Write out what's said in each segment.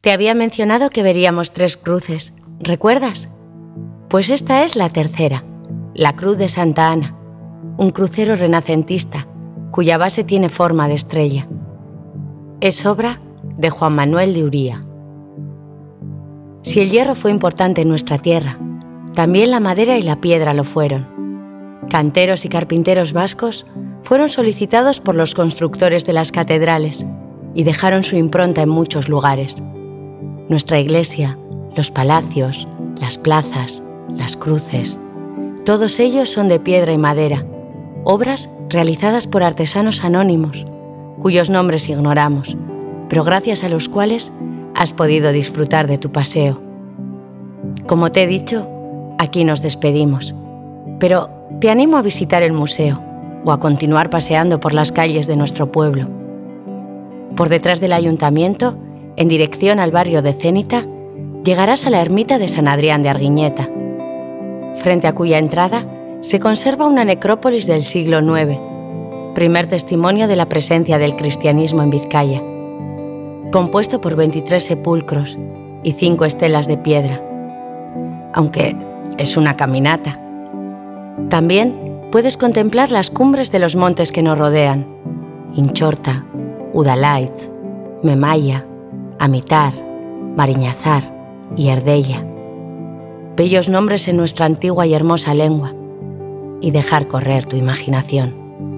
Te había mencionado que veríamos 3 cruces, ¿recuerdas? Pues esta es la tercera, la Cruz de Santa Ana, un crucero renacentista cuya base tiene forma de estrella. Es obra de Juan Manuel de Uría. Si el hierro fue importante en nuestra tierra, también la madera y la piedra lo fueron. Canteros y carpinteros vascos fueron solicitados por los constructores de las catedrales y dejaron su impronta en muchos lugares. Nuestra iglesia, los palacios, las plazas, las cruces, todos ellos son de piedra y madera, obras realizadas por artesanos anónimos, cuyos nombres ignoramos, pero gracias a los cuales has podido disfrutar de tu paseo. Como te he dicho, aquí nos despedimos, pero te animo a visitar el museo o a continuar paseando por las calles de nuestro pueblo. Por detrás del ayuntamiento, en dirección al barrio de Cénita, llegarás a la ermita de San Adrián de Arguiñeta, frente a cuya entrada se conserva una necrópolis del siglo IX, primer testimonio de la presencia del cristianismo en Vizcaya, compuesto por 23 sepulcros y 5 estelas de piedra, aunque es una caminata. También puedes contemplar las cumbres de los montes que nos rodean: Inchorta, Udalaitz, Memaya, Amitar, Mariñazar y Erdella. Bellos nombres en nuestra antigua y hermosa lengua, y dejar correr tu imaginación.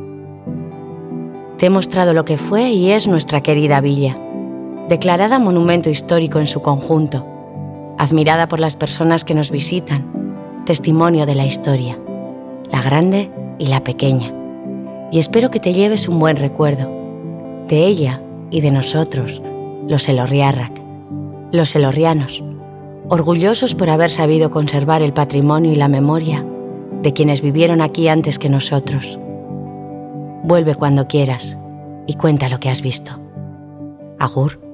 Te he mostrado lo que fue y es nuestra querida villa, declarada monumento histórico en su conjunto, admirada por las personas que nos visitan, testimonio de la historia, la grande y la pequeña, y espero que te lleves un buen recuerdo de ella y de nosotros, los elorriárrac, los elorrianos, orgullosos por haber sabido conservar el patrimonio y la memoria de quienes vivieron aquí antes que nosotros. Vuelve cuando quieras y cuenta lo que has visto. Agur.